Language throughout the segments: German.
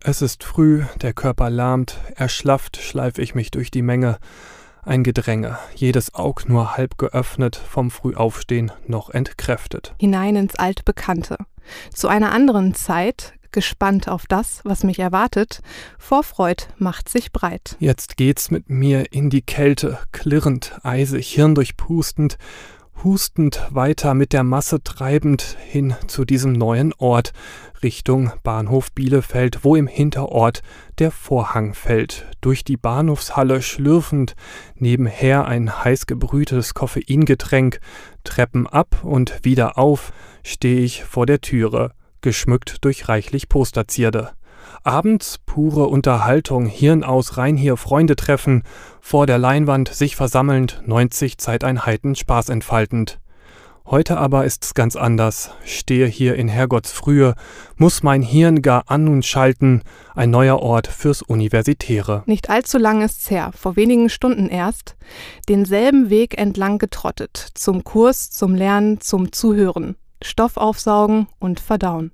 Es ist früh, der Körper lahmt, erschlafft schleif ich mich durch die Menge. Ein Gedränge, jedes Aug nur halb geöffnet, vom Frühaufstehen noch entkräftet. Hinein ins Altbekannte, zu einer anderen Zeit, gespannt auf das, was mich erwartet, Vorfreud macht sich breit. Jetzt geht's mit mir in die Kälte, klirrend, eisig, hirndurchpustend, hustend weiter mit der Masse treibend hin zu diesem neuen Ort, Richtung Bahnhof Bielefeld, wo im Hinterort der Vorhang fällt. Durch die Bahnhofshalle schlürfend, nebenher ein heiß gebrühtes Koffeingetränk, Treppen ab und wieder auf, steh ich vor der Türe, geschmückt durch reichlich Posterzierde. Abends pure Unterhaltung, Hirn aus rein hier Freunde treffen, vor der Leinwand sich versammelnd, 90 Zeiteinheiten Spaß entfaltend. Heute aber ist's ganz anders, stehe hier in Herrgottsfrühe, muss mein Hirn gar an und schalten, ein neuer Ort fürs Universitäre. Nicht allzu lang ist's her, vor wenigen Stunden erst, denselben Weg entlang getrottet, zum Kurs, zum Lernen, zum Zuhören, Stoff aufsaugen und verdauen.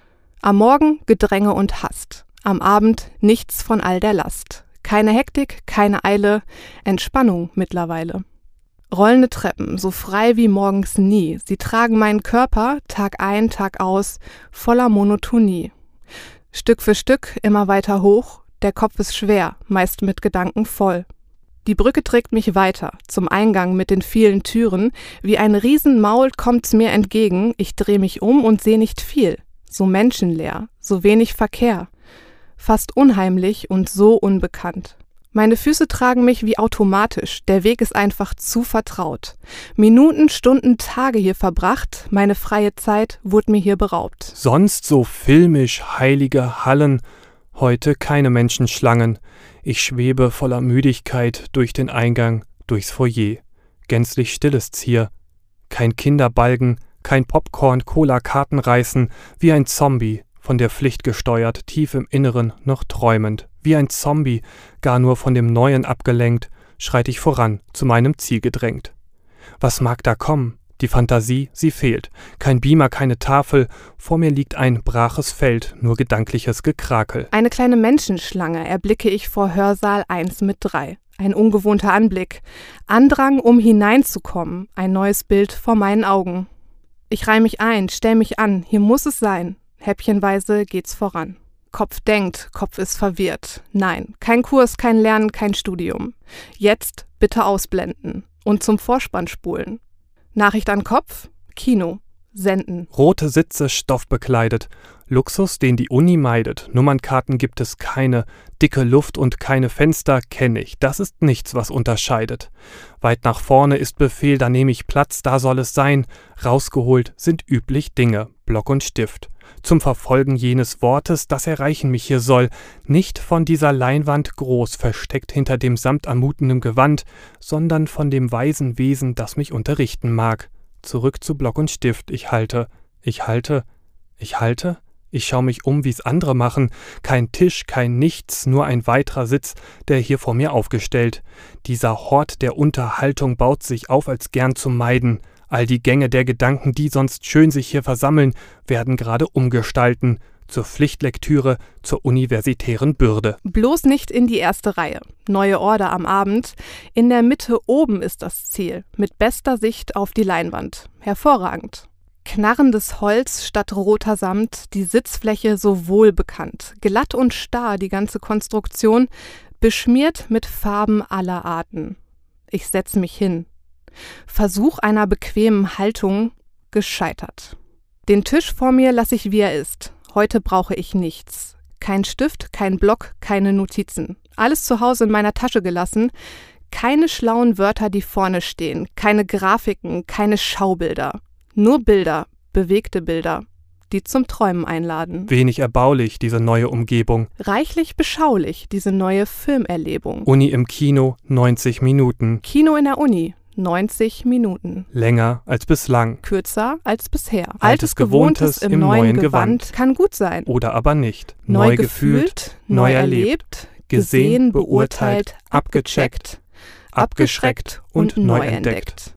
Am Morgen Gedränge und Hast, am Abend nichts von all der Last. Keine Hektik, keine Eile, Entspannung mittlerweile. Rollende Treppen, so frei wie morgens nie, sie tragen meinen Körper Tag ein, Tag aus, voller Monotonie. Stück für Stück immer weiter hoch, der Kopf ist schwer, meist mit Gedanken voll. Die Brücke trägt mich weiter, zum Eingang mit den vielen Türen, wie ein Riesenmaul kommt's mir entgegen, ich dreh mich um und seh nicht viel. So menschenleer, so wenig Verkehr, fast unheimlich und so unbekannt. Meine Füße tragen mich wie automatisch, der Weg ist einfach zu vertraut. Minuten, Stunden, Tage hier verbracht, meine freie Zeit wurde mir hier beraubt. Sonst so filmisch heilige Hallen, heute keine Menschenschlangen. Ich schwebe voller Müdigkeit durch den Eingang, durchs Foyer. Gänzlich still ist's hier. Kein Kinderbalgen, kein Popcorn, Cola, Kartenreißen, wie ein Zombie, von der Pflicht gesteuert, tief im Inneren noch träumend. Wie ein Zombie, gar nur von dem Neuen abgelenkt, schreit ich voran, zu meinem Ziel gedrängt. Was mag da kommen? Die Fantasie, sie fehlt. Kein Beamer, keine Tafel, vor mir liegt ein braches Feld, nur gedankliches Gekrakel. Eine kleine Menschenschlange erblicke ich vor Hörsaal 1 mit 3. Ein ungewohnter Anblick. Andrang, um hineinzukommen, ein neues Bild vor meinen Augen. Ich reih mich ein, stell mich an, hier muss es sein. Häppchenweise geht's voran. Kopf denkt, Kopf ist verwirrt. Nein, kein Kurs, kein Lernen, kein Studium. Jetzt bitte ausblenden und zum Vorspann spulen. Nachricht an Kopf, Kino, senden. Rote Sitze, stoffbekleidet. Luxus, den die Uni meidet. Nummernkarten gibt es keine. Dicke Luft und keine Fenster kenn ich. Das ist nichts, was unterscheidet. Weit nach vorne ist Befehl, da nehme ich Platz, da soll es sein. Rausgeholt sind üblich Dinge, Block und Stift. Zum Verfolgen jenes Wortes, das erreichen mich hier soll. Nicht von dieser Leinwand groß, versteckt hinter dem samtanmutenden Gewand, sondern von dem weisen Wesen, das mich unterrichten mag. Zurück zu Block und Stift, ich halte. Ich schau mich um, wie's andere machen. Kein Tisch, kein Nichts, nur ein weiterer Sitz, der hier vor mir aufgestellt. Dieser Hort der Unterhaltung baut sich auf, als gern zu meiden. All die Gänge der Gedanken, die sonst schön sich hier versammeln, werden gerade umgestalten. Zur Pflichtlektüre, zur universitären Bürde. Bloß nicht in die erste Reihe. Neue Order am Abend. In der Mitte oben ist das Ziel, mit bester Sicht auf die Leinwand. Hervorragend. Knarrendes Holz statt roter Samt, die Sitzfläche so wohlbekannt. Glatt und starr die ganze Konstruktion, beschmiert mit Farben aller Arten. Ich setze mich hin. Versuch einer bequemen Haltung gescheitert. Den Tisch vor mir lasse ich, wie er ist. Heute brauche ich nichts. Kein Stift, kein Block, keine Notizen. Alles zu Hause in meiner Tasche gelassen. Keine schlauen Wörter, die vorne stehen. Keine Grafiken, keine Schaubilder. Nur Bilder, bewegte Bilder, die zum Träumen einladen. Wenig erbaulich, diese neue Umgebung. Reichlich beschaulich, diese neue Filmerlebung. Uni im Kino, 90 Minuten. Kino in der Uni, 90 Minuten. Länger als bislang. Kürzer als bisher. Altes Gewohntes im neuen Gewand. Kann gut sein. Oder aber nicht. Neu gefühlt, neu erlebt, gesehen, beurteilt, abgecheckt, abgeschreckt und neu entdeckt.